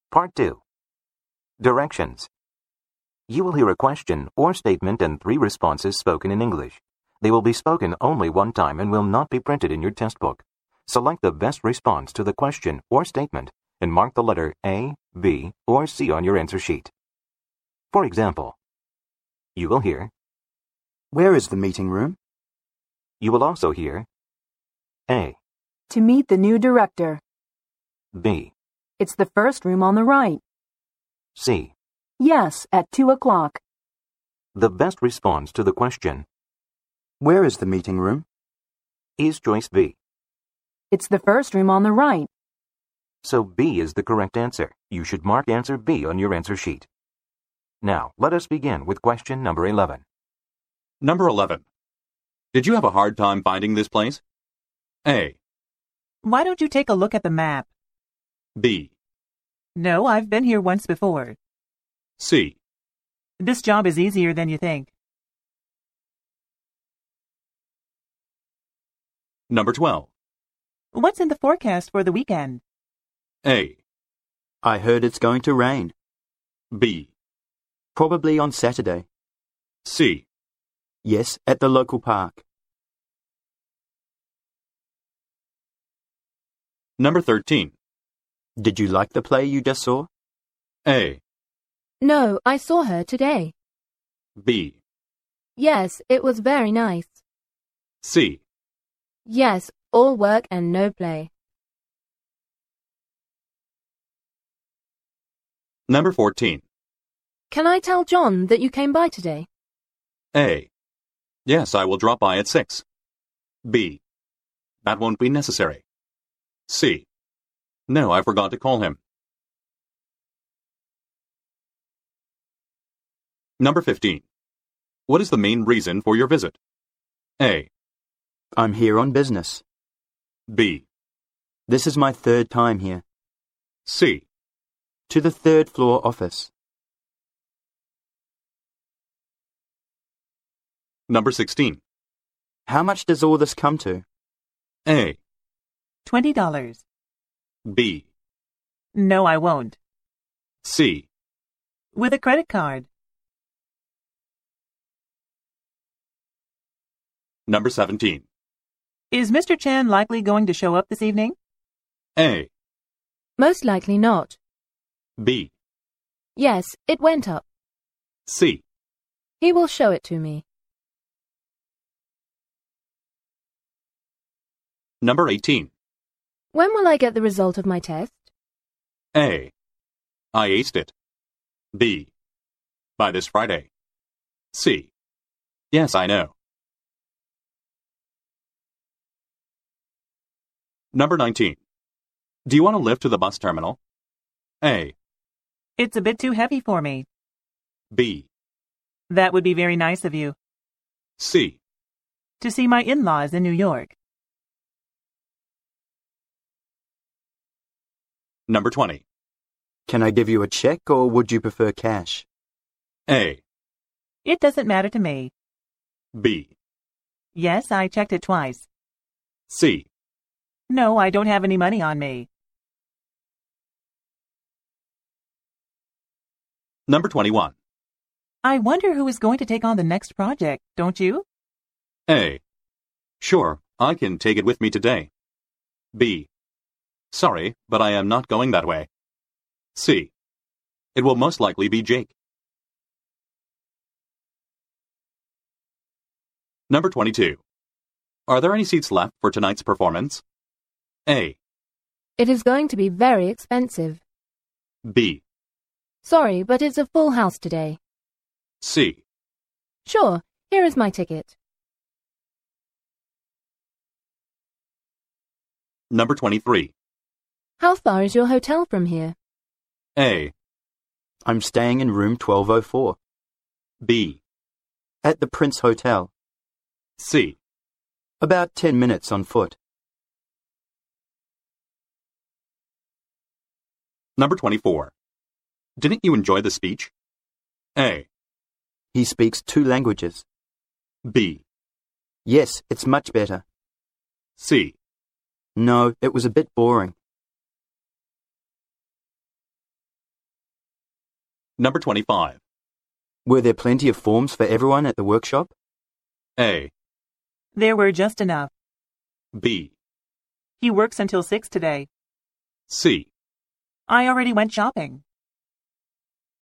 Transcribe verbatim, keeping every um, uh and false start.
Part two. Directions. You will hear a question or statement and three responses spoken in English. They will be spoken only one time and will not be printed in your test book. Select the best response to the question or statement and mark the letter A, B, or C on your answer sheet. For example, you will hear, Where is the meeting room? you will also hear A, To meet the new director. B, It's the first room on the right. C. Yes, at two o'clock. The best response to the question Where is the meeting room? is choice B. It's the first room on the right. So B is the correct answer. You should mark answer B on your answer sheet. Now, let us begin with question number eleven. Number eleven. Did you have a hard time finding this place? A. Why don't you take a look at the map? B. No, I've been here once before. C. This job is easier than you think. Number twelve. What's in the forecast for the weekend? A. I heard it's going to rain. B. Probably on Saturday. C. Yes, at the local park. Number thirteen. Did you like the play you just saw? A. No, I saw her today. B. Yes, it was very nice. C. Yes, all work and no play. Number fourteen. Can I tell John that you came by today? A. Yes, I will drop by at six. B. That won't be necessary. C. No, I forgot to call him. Number fifteen. What is the main reason for your visit? A. I'm here on business. B. This is my third time here. C. To the third floor office. Number sixteen. How much does all this come to? A. Twenty dollars. B. No, I won't. C. With a credit card. Number seventeen. Is Mister Chan likely going to show up this evening? A. Most likely not. B. Yes, it went up. C. He will show it to me. Number eighteen. When will I get the result of my test? A. I aced it. B. By this Friday. C. Yes, I know. Number nineteen. Do you want to lift to the bus terminal? A. It's a bit too heavy for me. B. That would be very nice of you. C. To see my in-laws in New York. Number twenty. Can I give you a check or would you prefer cash? A. It doesn't matter to me. B. Yes, I checked it twice. C. No, I don't have any money on me. Number twenty-one. I wonder who is going to take on the next project, don't you? A. Sure, I can take it with me today. B. Sorry, but I am not going that way. C. It will most likely be Jake. Number twenty-two. Are there any seats left for tonight's performance? A. It is going to be very expensive. B. Sorry, but it's a full house today. C. Sure, here is my ticket. Number twenty-three. How far is your hotel from here? A. I'm staying in room twelve oh four. B. At the Prince Hotel. C. About ten minutes on foot. Number twenty-four. Didn't you enjoy the speech? A. He speaks two languages. B. Yes, it's much better. C. No, it was a bit boring. Number twenty-five. Were there plenty of forms for everyone at the workshop? A. There were just enough. B. He works until six today. C. I already went shopping.